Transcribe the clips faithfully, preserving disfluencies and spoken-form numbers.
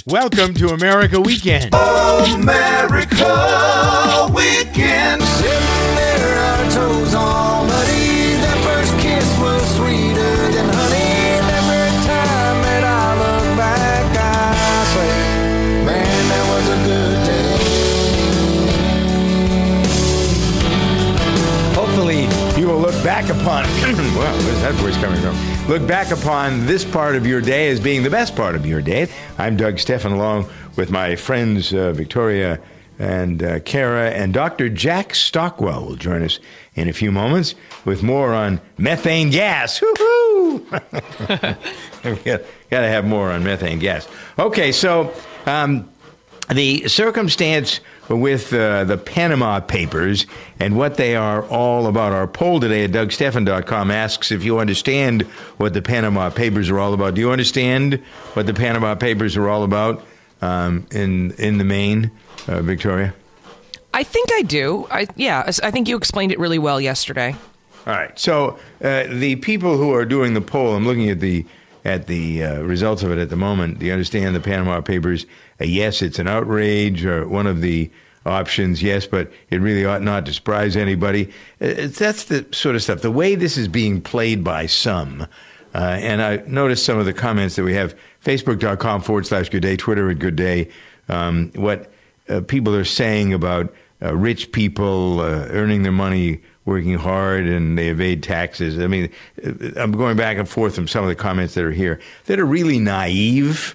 Welcome to America Weekend. America Weekend. Sitting there, our toes on muddy. That first kiss was sweeter than honey. And every time that I look back, I say, man, that was a good day. Hopefully, you will look back upon, well, where's that voice coming from? Look back upon this part of your day as being the best part of your day. I'm Doug Stephan, along with my friends uh, Victoria and uh, Kara, and Doctor Jack Stockwell will join us in a few moments with more on methane gas. Woo-hoo! We've got to have more on methane gas. Okay, so um, the circumstance with uh, the Panama Papers and what they are all about. Our poll today at Doug Stephan dot com asks if you understand what the Panama Papers are all about. Do you understand what the Panama Papers are all about um, in in the main, uh, Victoria? I think I do. I yeah, I think you explained it really well yesterday. All right. So uh, the people who are doing the poll, I'm looking at the at the uh, results of it at the moment. Do you understand the Panama Papers? Uh, yes, it's an outrage, or one of the options, yes, but it really ought not to surprise anybody. Uh, that's the sort of stuff. The way this is being played by some, uh, and I noticed some of the comments that we have, Facebook.com forward slash good day, Twitter at good day, um, what uh, people are saying about uh, rich people uh, earning their money working hard and they evade taxes. I mean, I'm going back and forth from some of the comments that are here that are really naive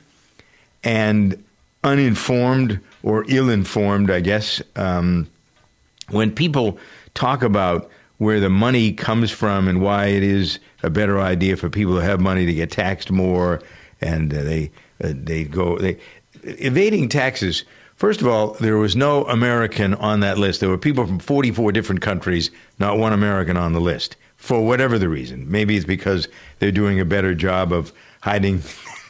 and uninformed or ill-informed, I guess. Um, when people talk about where the money comes from and why it is a better idea for people who have money to get taxed more, and uh, they uh, they go they evading taxes. First of all, there was no American on that list. There were people from forty-four different countries, not one American on the list, for whatever the reason. Maybe it's because they're doing a better job of hiding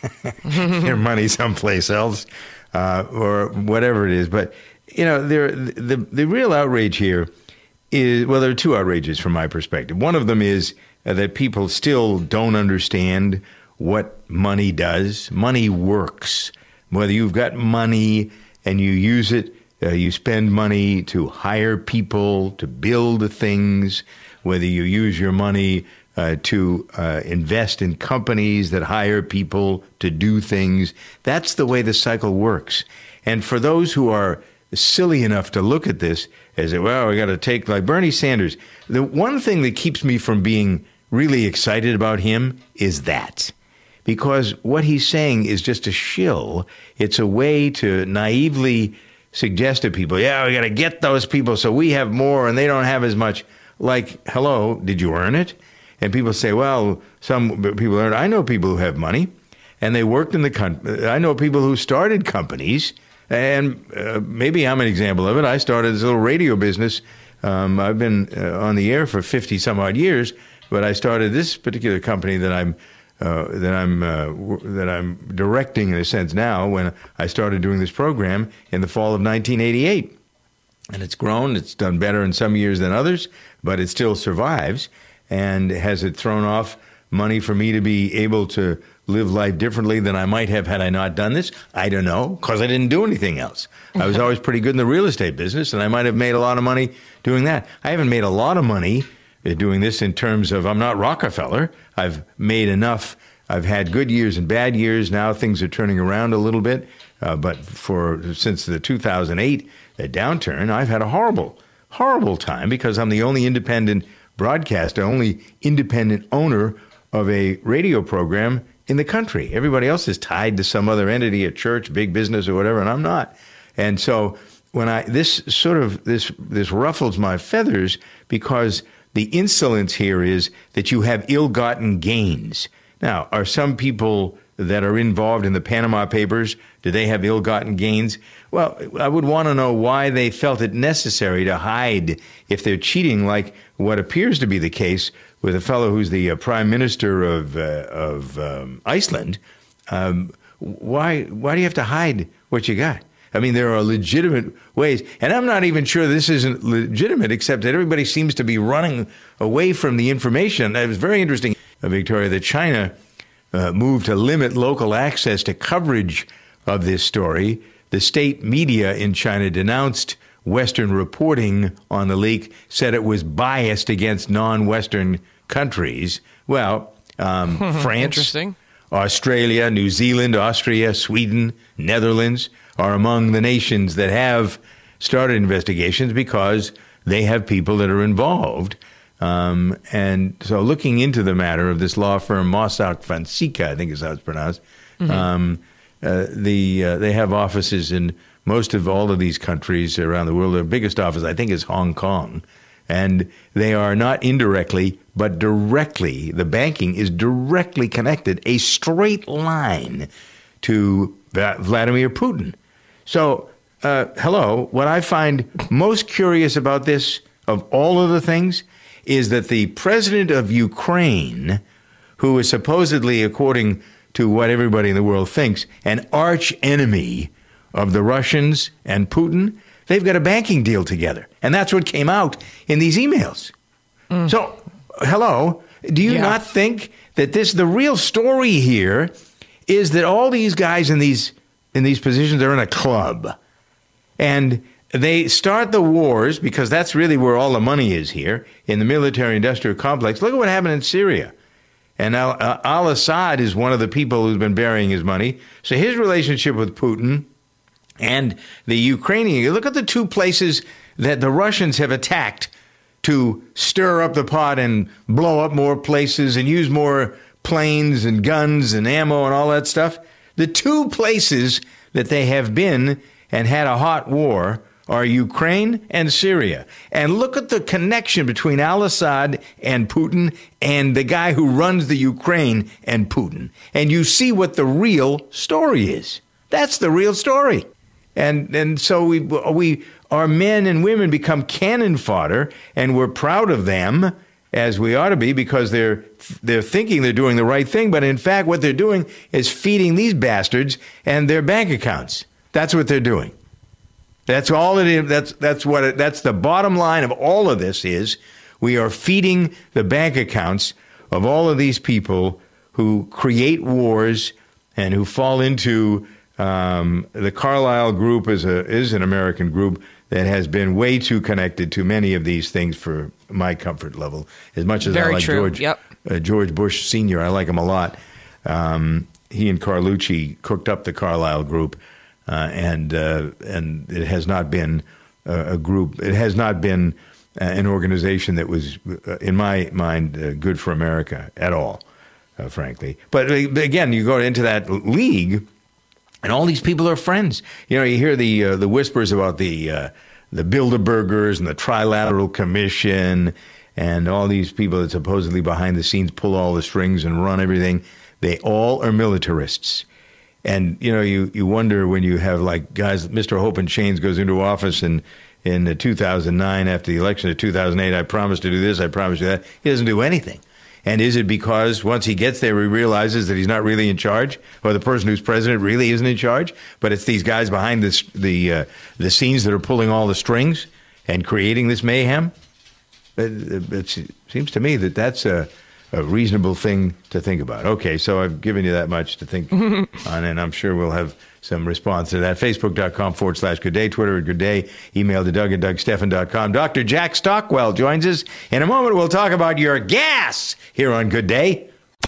their money someplace else, uh, or whatever it is. But, you know, there, the, the real outrage here is, well, there are two outrages from my perspective. One of them is uh, that people still don't understand what money does. Money works. Whether you've got money and you use it, uh, you spend money to hire people, to build things, whether you use your money uh, to uh, invest in companies that hire people to do things, that's the way the cycle works. And for those who are silly enough to look at this as, well, we got to take, like Bernie Sanders, the one thing that keeps me from being really excited about him is that. Because what he's saying is just a shill. It's a way to naively suggest to people, yeah, we got to get those people so we have more and they don't have as much. Like, hello, did you earn it? And people say, well, some people earn it. I know people who have money and they worked in the country. I know people who started companies, and uh, maybe I'm an example of it. I started this little radio business. Um, I've been uh, on the air for fifty some odd years, but I started this particular company that I'm Uh, that I'm uh, w- that I'm directing in a sense now, when I started doing this program in the fall of nineteen eighty-eight. And it's grown. It's done better in some years than others, but it still survives. And has it thrown off money for me to be able to live life differently than I might have had I not done this? I don't know, because I didn't do anything else. I was always pretty good in the real estate business, and I might have made a lot of money doing that. I haven't made a lot of money doing this in terms of, I'm not Rockefeller. I've made enough. I've had good years and bad years. Now things are turning around a little bit. Uh, but for since the two thousand eight uh, downturn, I've had a horrible, horrible time because I'm the only independent broadcaster, only independent owner of a radio program in the country. Everybody else is tied to some other entity, a church, big business, or whatever, and I'm not. And so when I this sort of this this ruffles my feathers, because the insolence here is that you have ill-gotten gains. Now, are some people that are involved in the Panama Papers, do they have ill-gotten gains? Well, I would want to know why they felt it necessary to hide if they're cheating, like what appears to be the case with a fellow who's the uh, prime minister of uh, of um, Iceland. Um, why why do you have to hide what you got? I mean, there are legitimate ways, and I'm not even sure this isn't legitimate, except that everybody seems to be running away from the information. It was very interesting, uh, Victoria, that China uh, moved to limit local access to coverage of this story, the state media in China denounced Western reporting on the leak, said it was biased against non-Western countries. Well, um, France, Interesting. Australia, New Zealand, Austria, Sweden, Netherlands are among the nations that have started investigations because they have people that are involved. Um, and so looking into the matter of this law firm, Mossack Fonseca, I think is how it's pronounced, mm-hmm. um, uh, the uh, they have offices in most of all of these countries around the world. Their biggest office, I think, is Hong Kong. And they are not indirectly, but directly, the banking is directly connected, a straight line to Vladimir Putin. So, uh, hello, what I find most curious about this, of all of the things, is that the president of Ukraine, who is supposedly, according to what everybody in the world thinks, an arch enemy of the Russians and Putin, they've got a banking deal together. And that's what came out in these emails. Mm. So, hello, do you yeah. not think that this, the real story here is that all these guys in these in these positions are in a club. And they start the wars, because that's really where all the money is here, in the military-industrial complex. Look at what happened in Syria. And Al- uh, al-Assad is one of the people who's been burying his money. So his relationship with Putin and the Ukrainian, look at the two places that the Russians have attacked to stir up the pot and blow up more places and use more planes and guns and ammo and all that stuff. The two places that they have been and had a hot war are Ukraine and Syria. And look at the connection between al-Assad and Putin and the guy who runs the Ukraine and Putin. And you see what the real story is. That's the real story. And and so we we our men and women become cannon fodder, and we're proud of them, as we ought to be, because they're they're thinking they're doing the right thing, but in fact what they're doing is feeding these bastards and their bank accounts. That's what they're doing. That's all it is. That's that's what it, that's the bottom line of all of this is. We are feeding the bank accounts of all of these people who create wars and who fall into Um, the Carlyle Group is a is an American group that has been way too connected to many of these things for my comfort level. As much as Very I like true. George Yep. uh, George Bush Senior, I like him a lot. Um, he and Carlucci cooked up the Carlyle Group, uh, and uh, and it has not been a, a group. It has not been uh, an organization that was, uh, in my mind, uh, good for America at all, uh, frankly. But again, you go into that league. And all these people are friends. You know, you hear the uh, the whispers about the uh, the Bilderbergers and the Trilateral Commission and all these people that supposedly behind the scenes pull all the strings and run everything. They all are militarists. And, you know, you, you wonder when you have, like, guys, Mister Hope in Chains goes into office in, in two thousand nine after the election of two thousand eight. I promised to do this, I promised to do that. He doesn't do anything. And is it because once he gets there, he realizes that he's not really in charge, or the person who's president really isn't in charge, but it's these guys behind this, the uh, the scenes that are pulling all the strings and creating this mayhem? It, it seems to me that that's a, a reasonable thing to think about. Okay, so I've given you that much to think on, and I'm sure we'll have some response to that. Facebook.com forward slash Good Day, Twitter at Good Day, email to Doug at Doug Stephan dot com. Doctor Jack Stockwell joins us. In a moment, we'll talk about your gas here on Good Day.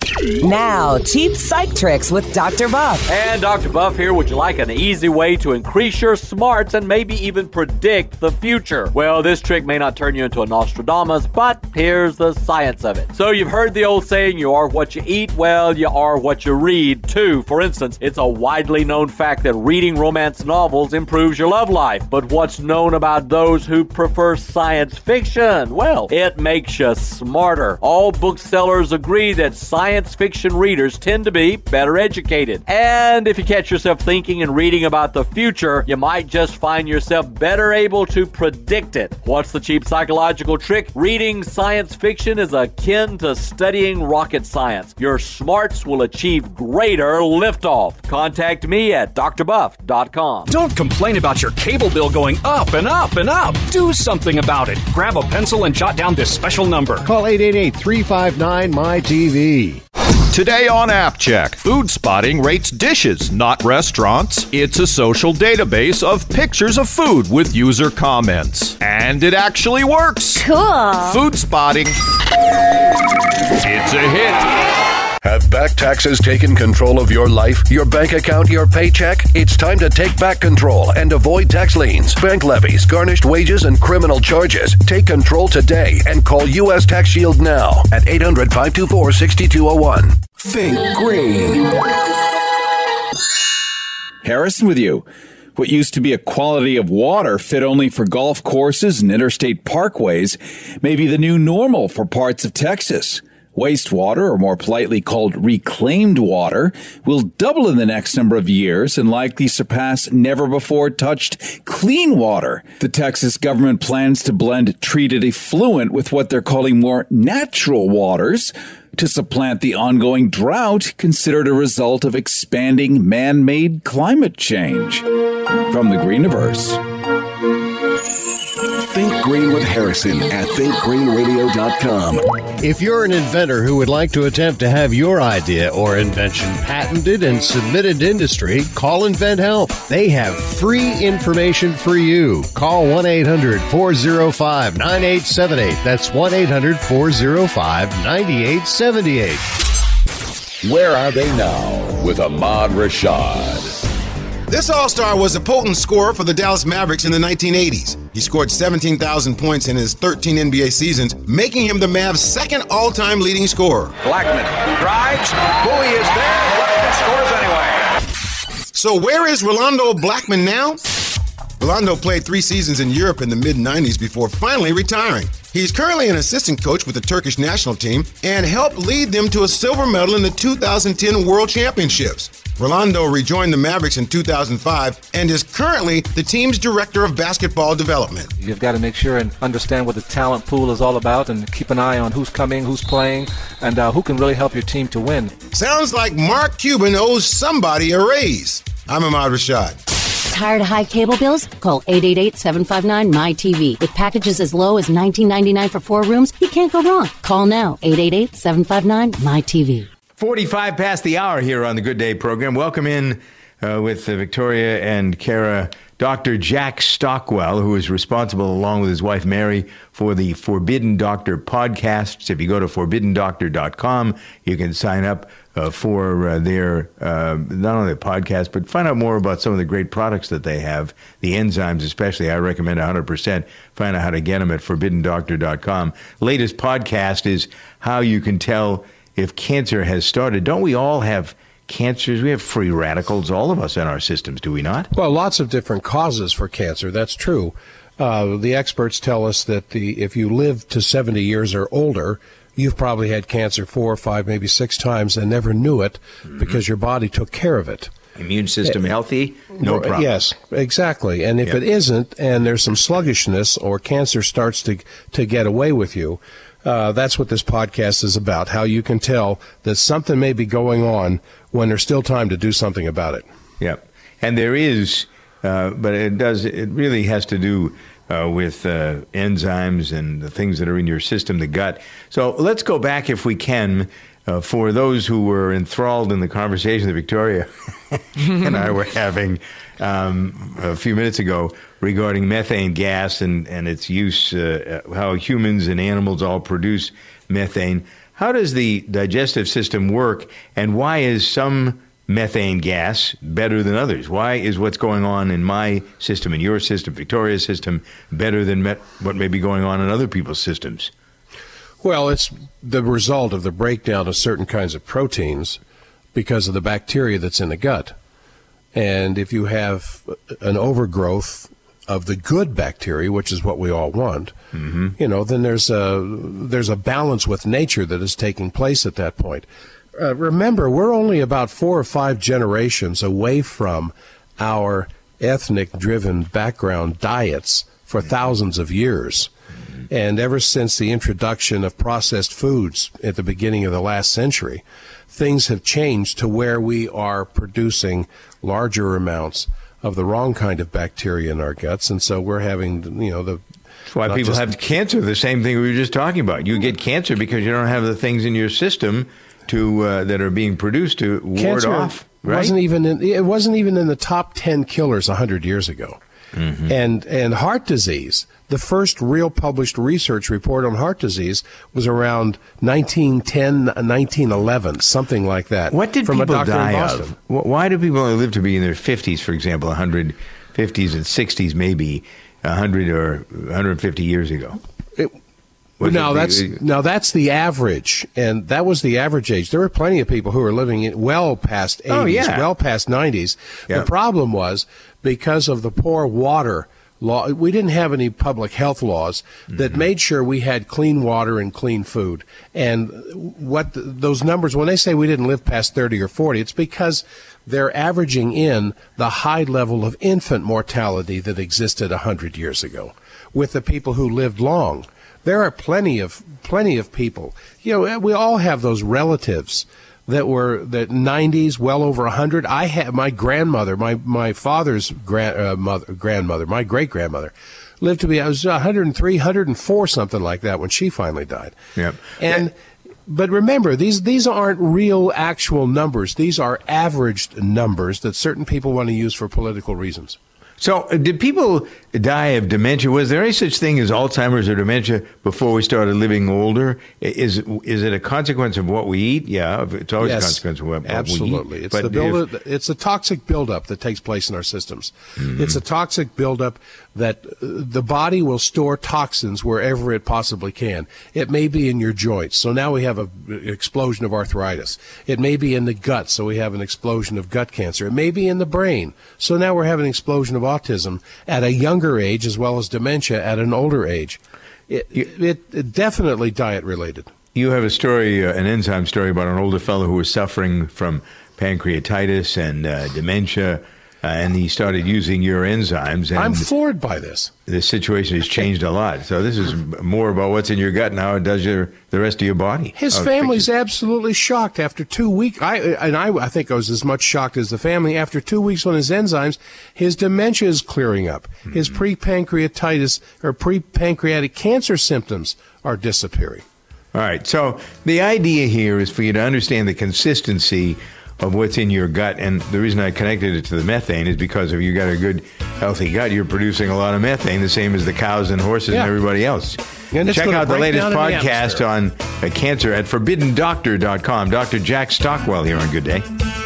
Now, cheap psych tricks with Doctor Buff. And Doctor Buff here. Would you like an easy way to increase your smarts and maybe even predict the future? Well, this trick may not turn you into a Nostradamus, but here's the science of it. So you've heard the old saying, you are what you eat. Well, you are what you read, too. For instance, it's a widely known fact that reading romance novels improves your love life. But what's known about those who prefer science fiction? Well, it makes you smarter. All booksellers agree that science Science fiction readers tend to be better educated. And if you catch yourself thinking and reading about the future, you might just find yourself better able to predict it. What's the cheap psychological trick? Reading science fiction is akin to studying rocket science. Your smarts will achieve greater liftoff. Contact me at D R buff dot com. Don't complain about your cable bill going up and up and up. Do something about it. Grab a pencil and jot down this special number. Call eight eight eight, three five nine, M Y T V. Today on App Check, Food Spotting rates dishes, not restaurants. It's a social database of pictures of food with user comments. And it actually works. Cool. Food Spotting. It's a hit. Have back taxes taken control of your life, your bank account, your paycheck? It's time to take back control and avoid tax liens, bank levies, garnished wages, and criminal charges. Take control today and call U S Tax Shield now at eight hundred, five two four, six two zero one. Think green. Harrison with you. What used to be a quality of water fit only for golf courses and interstate parkways may be the new normal for parts of Texas. Wastewater, or more politely called reclaimed water, will double in the next number of years and likely surpass never-before-touched clean water. The Texas government plans to blend treated effluent with what they're calling more natural waters to supplant the ongoing drought considered a result of expanding man-made climate change. From the Greeniverse. Think Green with Harrison at think green radio dot com. If you're an inventor who would like to attempt to have your idea or invention patented and submitted to industry, call Invent Help. They have free information for you. Call one eight hundred, four oh five, nine eight seven eight. That's one eight hundred, four oh five, nine eight seven eight. Where are they now with Ahmad Rashad? This All-Star was a potent scorer for the Dallas Mavericks in the nineteen eighties. He scored seventeen thousand points in his thirteen N B A seasons, making him the Mavs' second all-time leading scorer. Blackman drives, Bowie is there, Blackman scores anyway. So where is Rolando Blackman now? Rolando played three seasons in Europe in the mid nineties before finally retiring. He's currently an assistant coach with the Turkish national team and helped lead them to a silver medal in the two thousand ten World Championships. Rolando rejoined the Mavericks in two thousand five and is currently the team's director of basketball development. You've got to make sure and understand what the talent pool is all about and keep an eye on who's coming, who's playing, and uh, who can really help your team to win. Sounds like Mark Cuban owes somebody a raise. I'm Ahmad Rashad. Tired of high cable bills? Call eight eight eight, seven five nine, M Y T V. With packages as low as nineteen ninety-nine for four rooms, you can't go wrong. Call now, eight eight eight, seven five nine, M Y T V. forty-five past the hour here on the Good Day program. Welcome in uh, with uh, Victoria and Kara, Doctor Jack Stockwell, who is responsible, along with his wife Mary, for the Forbidden Doctor podcasts. If you go to forbidden doctor dot com, you can sign up uh, for uh, their, uh, not only the podcast, but find out more about some of the great products that they have, the enzymes especially. I recommend one hundred percent. Find out how to get them at forbidden doctor dot com. Latest podcast is how you can tell if cancer has started. Don't we all have cancers? We have free radicals, all of us, in our systems, do we not? Well, lots of different causes for cancer. That's true. Uh, the experts tell us that the if you live to seventy years or older, you've probably had cancer four or five, maybe six times and never knew it mm-hmm. because your body took care of it. Immune system healthy, no problem. Yes, exactly. And if yep. it isn't, and there's some sluggishness or cancer starts to to get away with you, Uh, that's what this podcast is about, how you can tell that something may be going on when there's still time to do something about it. Yep. And there is, uh, but it does, it really has to do uh, with uh, enzymes and the things that are in your system, the gut. So let's go back, if we can, uh, for those who were enthralled in the conversation that Victoria and I were having um, a few minutes ago regarding methane gas and, and its use, uh, how humans and animals all produce methane. How does the digestive system work, and why is some methane gas better than others? Why is what's going on in my system, in your system, Victoria's system, better than met- what may be going on in other people's systems? Well, it's the result of the breakdown of certain kinds of proteins because of the bacteria that's in the gut. And if you have an overgrowth of the good bacteria, which is what we all want, mm-hmm. you know, then there's a there's a balance with nature that is taking place at that point. Uh, remember, we're only about four or five generations away from our ethnic-driven background diets for mm-hmm. thousands of years. Mm-hmm. And ever since the introduction of processed foods at the beginning of the last century, things have changed to where we are producing larger amounts of the wrong kind of bacteria in our guts, and so we're having, you know, the... That's why people just have cancer, the same thing we were just talking about. You get cancer because you don't have the things in your system to uh, that are being produced to ward Cancer off. Right? wasn't even in, it wasn't even in the top ten killers one hundred years ago. Mm-hmm. And and heart disease, the first real published research report on heart disease was around nineteen ten, nineteen eleven, something like that. What did from people a doctor die in Boston. of? Wh- Why do people only live to be in their fifties, for example, one hundred fifties and sixties maybe, one hundred or one hundred fifty years ago? It, Was now it that's the- now that's the average, and that was the average age. There were plenty of people who were living in well past eighties, Oh, yeah. well past nineties. Yeah. The problem was because of the poor water law. We didn't have any public health laws that Mm-hmm. made sure we had clean water and clean food. And what the, those numbers, when they say we didn't live past thirty or forty, it's because they're averaging in the high level of infant mortality that existed one hundred years ago with the people who lived long. There are plenty of plenty of people. You know, we all have those relatives that were the nineties, well over one hundred. I had my grandmother, my my father's grand, uh, mother, grandmother, my great grandmother, lived to be I was one hundred three, one hundred four, something like that when she finally died. Yep. And but remember, these these aren't real actual numbers. These are averaged numbers that certain people want to use for political reasons. So, uh, did people die of dementia? Was there any such thing as Alzheimer's or dementia before we started living older? I- Is is it a consequence of what we eat? Yeah, it's always Yes, a consequence of what, what absolutely. we eat. It's But the build. if- It's a toxic buildup that takes place in our systems. Mm-hmm. It's a toxic buildup that uh, the body will store toxins wherever it possibly can. It may be in your joints, so now we have a- an explosion of arthritis. It may be in the gut, so we have an explosion of gut cancer. It may be in the brain, so now we're having an explosion of autism at a younger age as well as dementia at an older age. It, it, it definitely diet related. You have a story, uh, an enzyme story about an older fellow who was suffering from pancreatitis and uh, dementia, uh, and he started using your enzymes. And I'm floored by this. The situation has changed a lot. So this is more about what's in your gut and how it does your the rest of your body. His How it family's absolutely shocked after two weeks. I and I, I think I was as much shocked as the family. After two weeks on his enzymes, his dementia is clearing up. His pre-pancreatitis or pre-pancreatic cancer symptoms are disappearing. All right. So the idea here is for you to understand the consistency of what's in your gut. And the reason I connected it to the methane is because if you got a good, healthy gut, you're producing a lot of methane, the same as the cows and horses Yeah. and everybody else. And it's Check gonna out the break latest down in the podcast atmosphere. on uh, cancer at forbidden doctor dot com. Doctor Jack Stockwell here on Good Day.